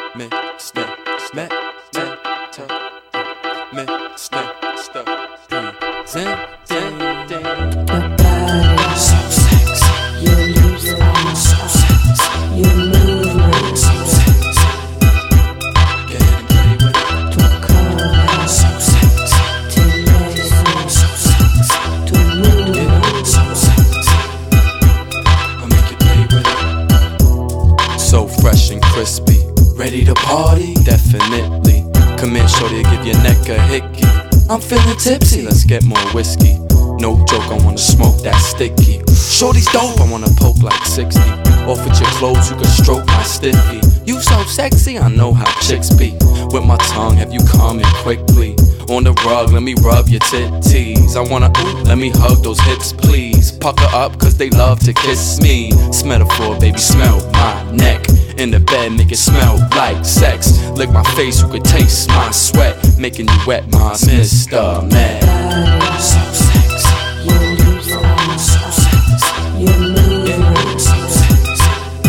So fresh and crispy, ready to party? Definitely. Come in, shorty, give your neck a hickey. I'm feeling tipsy, let's get more whiskey. No joke, I wanna smoke that sticky. Shorty's dope, I wanna poke like 60. Off with your clothes, you can stroke my stiffy. You so sexy, I know how chicks be. With my tongue, have you coming quickly? On the rug, let me rub your titties. I wanna, let me hug those hips, please. Pucker up, cause they love to kiss me. Smell-a-for, baby, smell my neck. In the bed, make it smell like sex. Lick my face, you could taste my sweat. Making you wet, my Mr. Man. So sexy, your lips are so sexy. Your movement so sexy.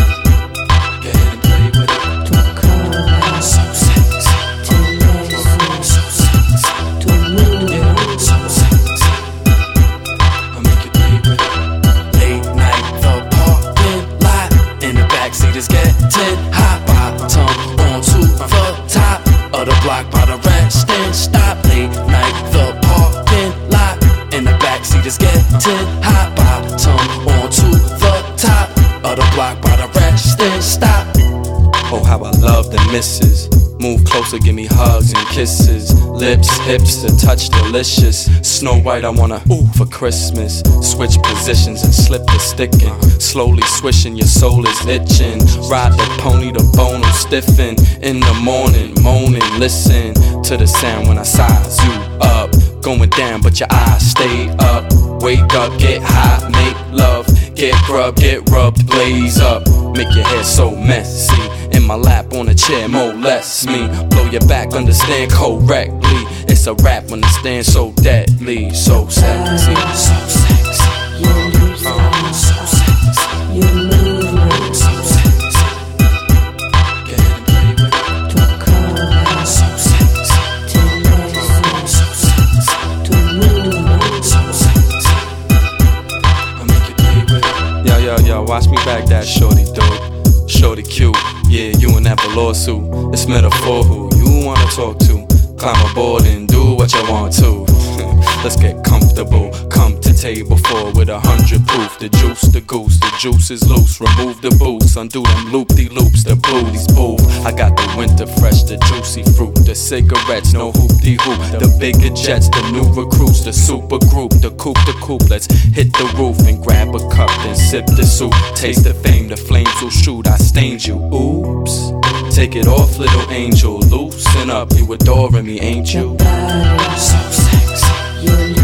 Get and play with it. To come so sexy. To listen so sexy. To move so sexy. I'll make you play with it. Late night, the parking lot. In the backseat is getting hot. Bottom onto the top of the block by the rest and stop. Late night, the parking lot. In the backseat is getting hot. Bottom onto the top of the block by the rest and stop. Oh, how I love the misses. Move closer, give me hugs and kisses. Lips, hips, the touch delicious. Snow White, I wanna, for Christmas. Switch positions and slip the sticking. Slowly swishing, your soul is itching. Ride the pony, the bone will stiffen. In the morning, moaning, listen to the sound when I size you up. Going down, but your eyes stay up. Wake up, get high, make love. Get grub, get rubbed, blaze up. Make your hair so messy. In my lap on a chair, molest me. Blow your back, understand correctly. It's a rap when it stands so deadly. So sexy, so sexy. Your lips are so sexy. Your movement so sexy. Get and play with it. To come so sexy. To listen so sexy. To move so sexy. I'll make you play with it. Yo, watch me back that shorty, dude. Shorty cute, yeah, you in that lawsuit. It's metaphor who you wanna talk to. Climb aboard and do what you want to. Let's get comfortable. Come to table 4 with 100 proof. The juice, the goose, the juice is loose. Remove the boots, undo them loop-de-loops. The booties boo. I got the winter fresh, the juicy fruit. The cigarettes, no hoop-de-hoop. The bigger jets, the new recruits. The super group, the coupe. Let's hit the roof and grab a cup, then sip the soup. Taste the fame, the flames will shoot. I stained you, oops. Take it off, little angel. Loosen up, you adoring me, ain't you? So sexy, you